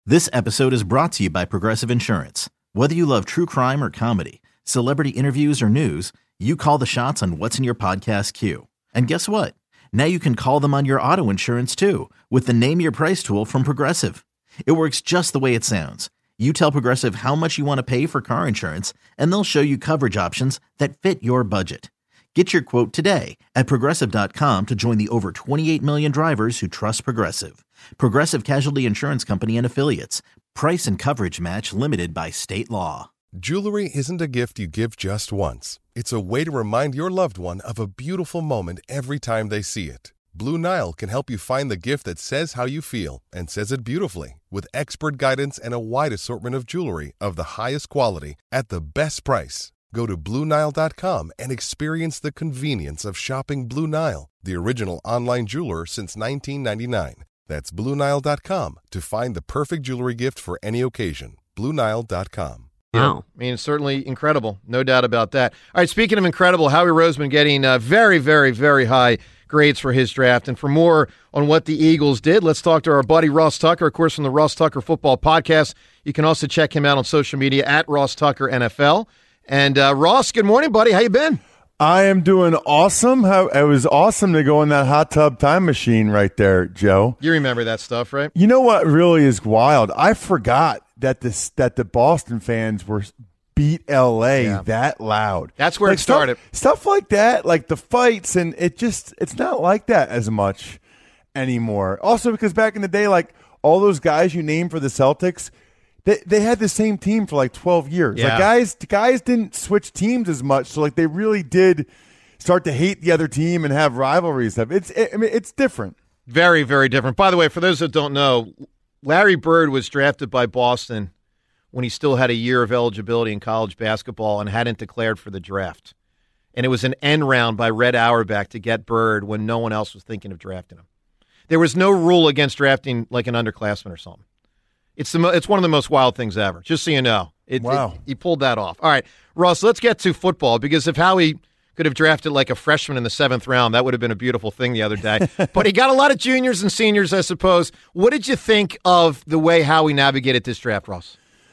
This episode is brought to you by Progressive Insurance. Whether you love true crime or comedy, celebrity interviews or news, you call the shots on what's in your podcast queue. And guess what? Now you can call them on your auto insurance too with the Name Your Price tool from Progressive. It works just the way it sounds. You tell Progressive how much you want to pay for car insurance, and they'll show you coverage options that fit your budget. Get your quote today at Progressive.com to join the over 28 million drivers who trust Progressive. Progressive Casualty Insurance Company and Affiliates. Price and coverage match limited by state law. Jewelry isn't a gift you give just once. It's a way to remind your loved one of a beautiful moment every time they see it. Blue Nile can help you find the gift that says how you feel and says it beautifully, with expert guidance and a wide assortment of jewelry of the highest quality at the best price. Go to BlueNile.com and experience the convenience of shopping Blue Nile, the original online jeweler since 1999. That's BlueNile.com to find the perfect jewelry gift for any occasion. BlueNile.com. Wow. I mean, it's certainly incredible. No doubt about that. All right, speaking of incredible, Howie Roseman getting very, very, very high grades for his draft. And for more on what the Eagles did, let's talk to our buddy Ross Tucker, of course, from the Ross Tucker Football Podcast. You can also check him out on social media at Ross Tucker NFL. And Ross, good morning, buddy. How you been? I am doing awesome. It was awesome to go in that hot tub time machine right there, Joe. You remember that stuff, right? You know what really is wild? I forgot that the Boston fans were beat LA that loud. That's where it started. Stuff like that, like the fights, and it's not like that as much anymore. Also, because back in the day, like all those guys you named for the Celtics, They had the same team for like 12 years. Yeah. Like guys didn't switch teams as much, so like they really did start to hate the other team and have rivalries. It's different. Very, very different. By the way, for those that don't know, Larry Bird was drafted by Boston when he still had a year of eligibility in college basketball and hadn't declared for the draft. And it was an end round by Red Auerbach to get Bird when no one else was thinking of drafting him. There was no rule against drafting like an underclassman or something. It's one of the most wild things ever, just so you know. Wow. He pulled that off. All right, Ross, let's get to football, because if Howie could have drafted like a freshman in the 7th round, that would have been a beautiful thing the other day. But he got a lot of juniors and seniors, I suppose. What did you think of the way Howie navigated this draft, Ross?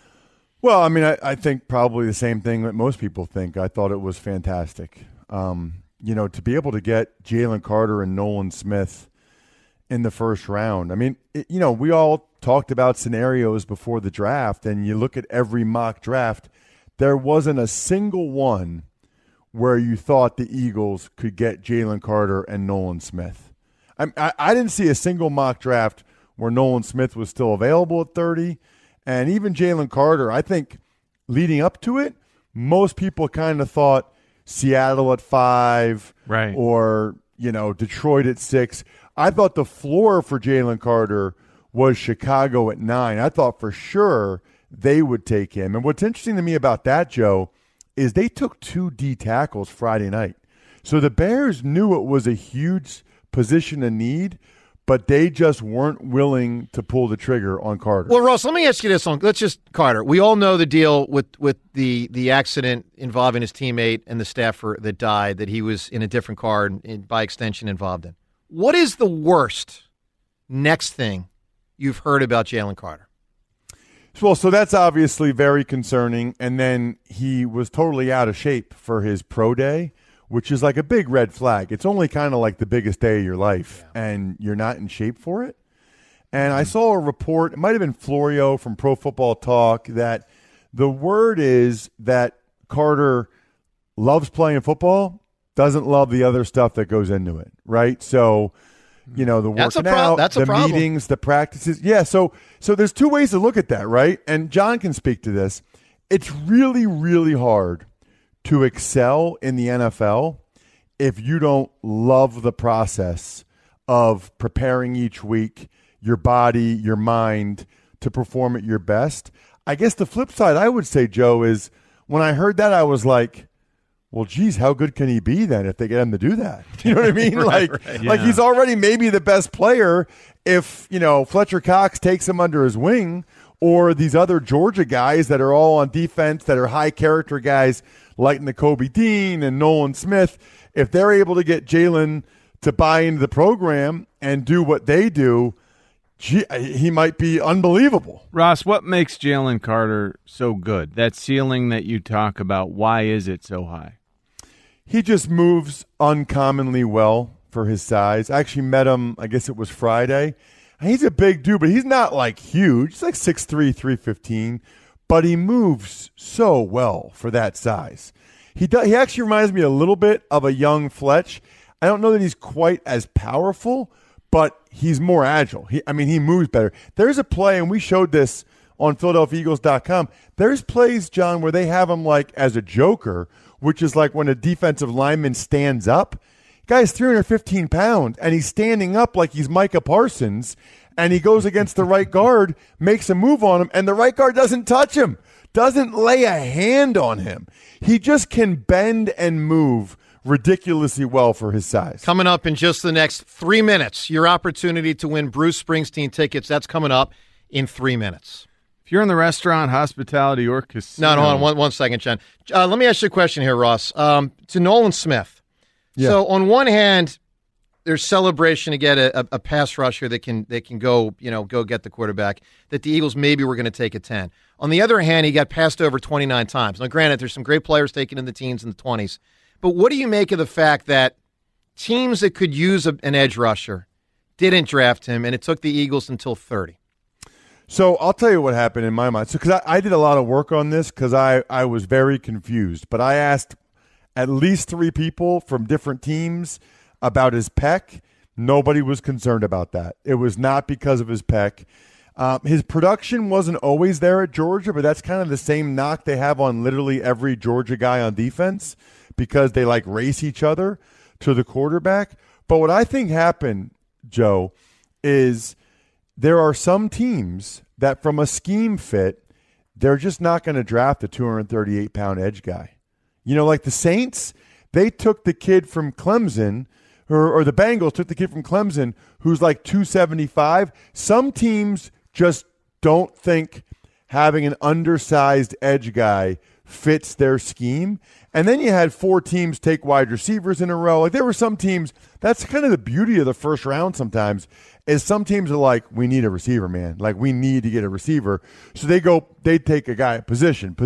Well, I mean, I think probably the same thing that most people think. I thought it was fantastic. To be able to get Jalen Carter and Nolan Smith in the first round. I mean, we all talked about scenarios before the draft, and you look at every mock draft, there wasn't a single one where you thought the Eagles could get Jalen Carter and Nolan Smith. I didn't see a single mock draft where Nolan Smith was still available at 30, and even Jalen Carter, I think leading up to it, most people kind of thought Seattle at 5, right, or Detroit at 6. I thought the floor for Jalen Carter was Chicago at 9. I thought for sure they would take him. And what's interesting to me about that, Joe, is they took 2 D tackles Friday night. So the Bears knew it was a huge position of need, but they just weren't willing to pull the trigger on Carter. Well, Ross, let me ask you this. Let's just, Carter, we all know the deal with the accident involving his teammate and the staffer that died, that he was in a different car and by extension involved in. What is the worst next thing you've heard about Jalen Carter? Well, so that's obviously very concerning. And then he was totally out of shape for his pro day, which is like a big red flag. It's only kind of like the biggest day of your life, and you're not in shape for it. And I saw a report, it might have been Florio from Pro Football Talk, that the word is that Carter loves playing football, doesn't love the other stuff that goes into it, right? So, the working out, the meetings, the practices. Yeah, so there's 2 ways to look at that, right? And John can speak to this. It's really, really hard to excel in the NFL if you don't love the process of preparing each week, your body, your mind, to perform at your best. I guess the flip side, I would say, Joe, is when I heard that, I was like, well, geez, how good can he be then if they get him to do that? You know what I mean? Right. Like he's already maybe the best player if, Fletcher Cox takes him under his wing, or these other Georgia guys that are all on defense that are high character guys like Nakobe Dean and Nolan Smith. If they're able to get Jalen to buy into the program and do what they do, he might be unbelievable. Ross, what makes Jalen Carter so good? That ceiling that you talk about, why is it so high? He just moves uncommonly well for his size. I actually met him, I guess it was Friday. He's a big dude, but he's not like huge. He's like 6'3", 315, but he moves so well for that size. He actually reminds me a little bit of a young Fletch. I don't know that he's quite as powerful, but he's more agile. He moves better. There's a play, and we showed this on PhiladelphiaEagles.com. There's plays, John, where they have him like as a joker, which is like when a defensive lineman stands up. Guy's 315 pounds, and he's standing up like he's Micah Parsons, and he goes against the right guard, makes a move on him, and the right guard doesn't touch him, doesn't lay a hand on him. He just can bend and move ridiculously well for his size. Coming up in just the next 3 minutes, your opportunity to win Bruce Springsteen tickets. That's coming up in 3 minutes. If you're in the restaurant, hospitality, or casino. No, hold on one second, John. Let me ask you a question here, Ross. To Nolan Smith. Yeah. So on one hand, there's celebration to get a pass rusher that can go get the quarterback, that the Eagles maybe were going to take at 10. On the other hand, he got passed over 29 times. Now, granted, there's some great players taken in the teens and the 20s. But what do you make of the fact that teams that could use an edge rusher didn't draft him, and it took the Eagles until 30? So I'll tell you what happened in my mind. So because I did a lot of work on this because I was very confused. But I asked at least 3 people from different teams about his pec. Nobody was concerned about that. It was not because of his pec. His production wasn't always there at Georgia, but that's kind of the same knock they have on literally every Georgia guy on defense because they like race each other to the quarterback. But what I think happened, Joe, is there are some teams that from a scheme fit, they're just not going to draft a 238-pound edge guy. You know, like the Saints, they took the kid from Clemson, or the Bengals took the kid from Clemson who's like 275. Some teams just don't think having an undersized edge guy fits their scheme. And then you had 4 teams take wide receivers in a row. Like there were some teams, that's kind of the beauty of the first round sometimes, is some teams are like, we need a receiver, man. Like we need to get a receiver. So they take a guy position.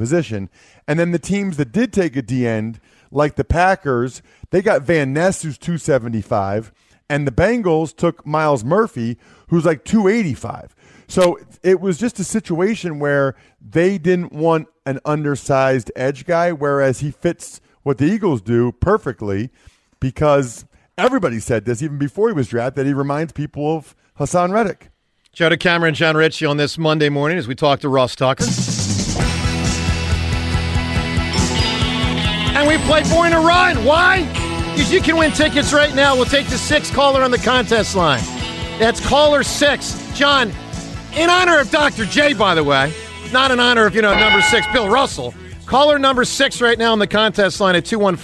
And then the teams that did take a D-end, like the Packers, they got Van Ness, who's 275, and the Bengals took Myles Murphy, who's like 285. So it was just a situation where they didn't want an undersized edge guy, whereas he fits what the Eagles do perfectly because everybody said this even before he was drafted, that he reminds people of Hassan Reddick. Joe DeCamara and John Ritchie on this Monday morning as we talk to Ross Tucker. And we play Born to Run. Why? Because you can win tickets right now. We'll take the 6th caller on the contest line. That's caller 6. John, in honor of Dr. J, by the way, not in honor of, number 6, Bill Russell. Caller number 6 right now on the contest line at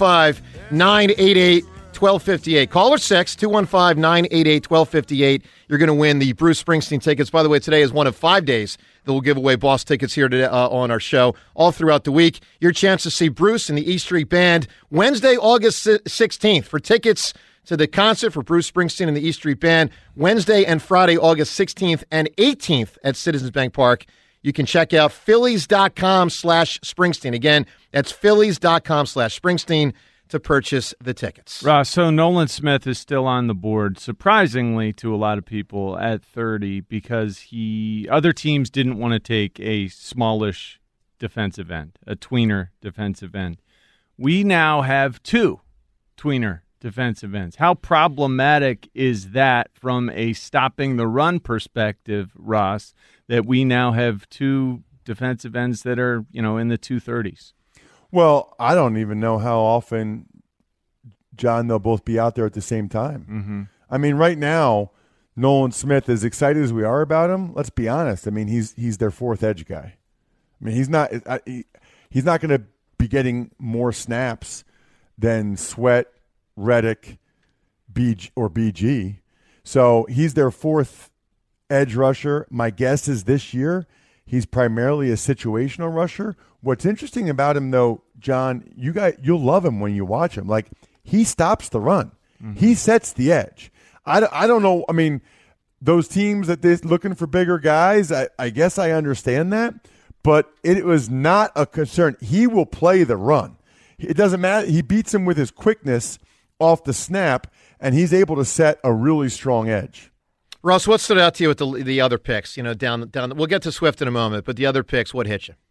215-988-1258. Caller 6, 215-988-1258. You're going to win the Bruce Springsteen tickets. By the way, today is one of 5 days that we'll give away Boss tickets here today, on our show all throughout the week. Your chance to see Bruce and the E Street Band Wednesday, August 16th. For tickets to the concert for Bruce Springsteen and the E Street Band, Wednesday and Friday, August 16th and 18th at Citizens Bank Park. You can check out Phillies.com/Springsteen. Again, that's Phillies.com/Springsteen to purchase the tickets. Ross, so Nolan Smith is still on the board, surprisingly to a lot of people, at 30 because other teams didn't want to take a smallish defensive end, a tweener defensive end. We now have 2 tweener defensive ends. How problematic is that from a stopping the run perspective, Ross, that we now have 2 defensive ends that are, in the 230s? Well, I don't even know how often, John, they'll both be out there at the same time. Mm-hmm. I mean, right now, Nolan Smith, as excited as we are about him, let's be honest. I mean, he's their 4th edge guy. I mean, he's not going to be getting more snaps than Sweat, Reddick, BG. So he's their 4th edge rusher. My guess is this year he's primarily a situational rusher. What's interesting about him, though, John, you'll love him when you watch him. Like, he stops the run. Mm-hmm. He sets the edge. I don't know. I mean, those teams that they're looking for bigger guys, I guess I understand that, but it was not a concern. He will play the run. It doesn't matter. He beats him with his quickness off the snap, and he's able to set a really strong edge. Russ, what stood out to you with the other picks? Down. We'll get to Swift in a moment, but the other picks, what hit you?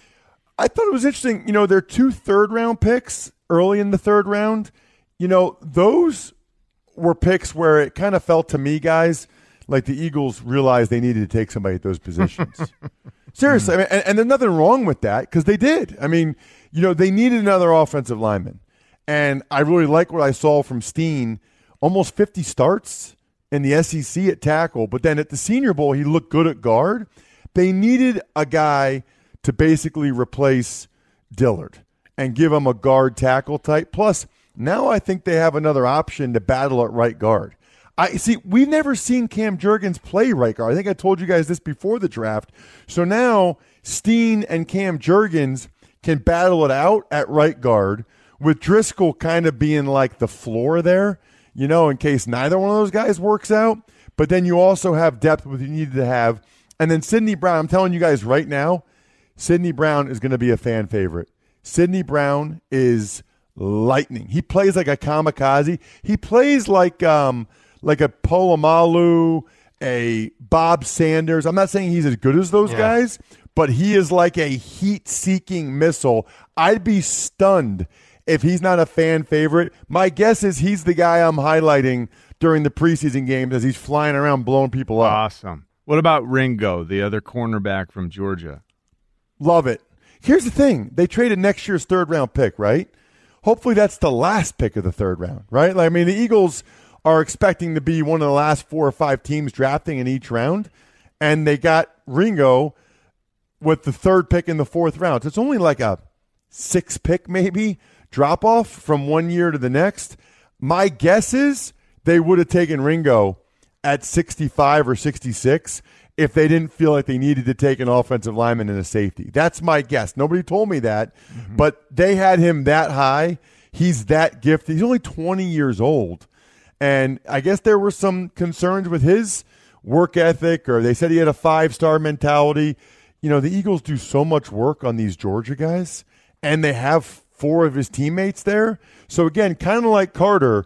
I thought it was interesting. There are 2 third-round picks early in the third round. Those were picks where it kind of felt to me, guys, like the Eagles realized they needed to take somebody at those positions. Seriously. And there's nothing wrong with that because they did. They needed another offensive lineman. And I really like what I saw from Steen. Almost 50 starts in the SEC at tackle, but then at the Senior Bowl, he looked good at guard. They needed a guy to basically replace Dillard and give him a guard tackle type. Plus, now I think they have another option to battle at right guard. We've never seen Cam Jurgens play right guard. I think I told you guys this before the draft. So now Steen and Cam Jurgens can battle it out at right guard with Driscoll kind of being like the floor there, in case neither one of those guys works out. But then you also have depth with you needed to have. And then Sidney Brown, I'm telling you guys right now, Sidney Brown is going to be a fan favorite. Sidney Brown is lightning. He plays like a kamikaze. He plays like a Polamalu, a Bob Sanders. I'm not saying he's as good as those guys, but he is like a heat-seeking missile. I'd be stunned if he's not a fan favorite. My guess is he's the guy I'm highlighting during the preseason games as he's flying around blowing people up. Awesome. What about Ringo, the other cornerback from Georgia? Love it. Here's the thing. They traded next year's third-round pick, right? Hopefully that's the last pick of the third round, right? The Eagles are expecting to be one of the last 4 or 5 teams drafting in each round, and they got Ringo with the 3rd pick in the 4th round. So it's only like a 6 pick maybe drop-off from one year to the next. My guess is they would have taken Ringo at 65 or 66 if they didn't feel like they needed to take an offensive lineman and a safety. That's my guess. Nobody told me that, but they had him that high. He's that gifted. He's only 20 years old, and I guess there were some concerns with his work ethic, or they said he had a 5-star mentality. The Eagles do so much work on these Georgia guys, and they have 4 of his teammates there. So, again, kind of like Carter,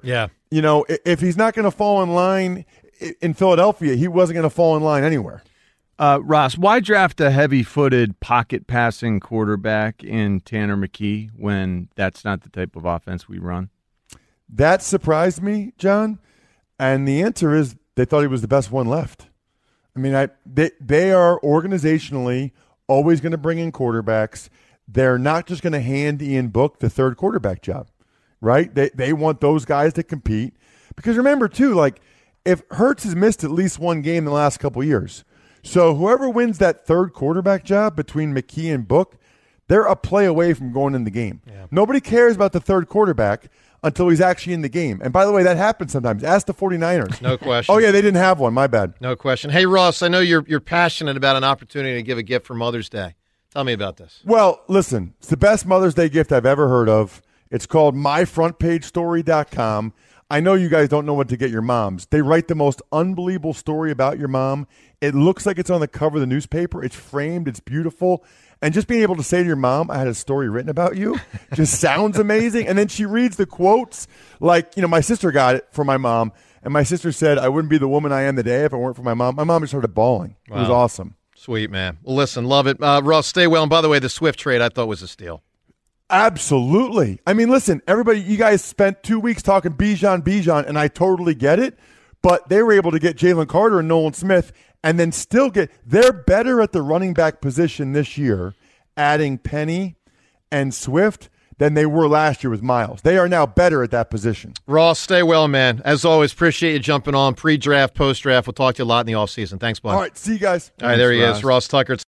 if he's not going to fall in line in Philadelphia, he wasn't going to fall in line anywhere. Ross, why draft a heavy-footed, pocket-passing quarterback in Tanner McKee when that's not the type of offense we run? That surprised me, John, and the answer is they thought he was the best one left. They are organizationally always going to bring in quarterbacks. They're not just going to hand Ian Book the 3rd quarterback job, right? They want those guys to compete. Because remember, too, if Hurts has missed at least one game in the last couple of years, so whoever wins that 3rd quarterback job between McKee and Book, they're a play away from going in the game. Yeah. Nobody cares about the 3rd quarterback until he's actually in the game. And by the way, that happens sometimes. Ask the 49ers. No question. Oh, yeah, they didn't have one. My bad. No question. Hey, Ross, I know you're passionate about an opportunity to give a gift for Mother's Day. Tell me about this. Well, listen, it's the best Mother's Day gift I've ever heard of. It's called myfrontpagestory.com. I know you guys don't know what to get your moms. They write the most unbelievable story about your mom. It looks like it's on the cover of the newspaper. It's framed. It's beautiful. And just being able to say to your mom, I had a story written about you, just sounds amazing. And then she reads the quotes. My sister got it for my mom. And my sister said, I wouldn't be the woman I am today if it weren't for my mom. My mom just started bawling. Wow. It was awesome. Sweet, man. Well, listen, love it. Ross, stay well. And by the way, the Swift trade I thought was a steal. Absolutely. Listen, everybody, you guys spent 2 weeks talking Bijan, and I totally get it. But they were able to get Jalen Carter and Nolan Smith and then still they're better at the running back position this year, adding Penny and Swift, than they were last year with Miles. They are now better at that position. Ross, stay well, man. As always, appreciate you jumping on pre-draft, post-draft. We'll talk to you a lot in the offseason. Thanks, bud. All right, see you guys. All right, there he is, Ross Tucker.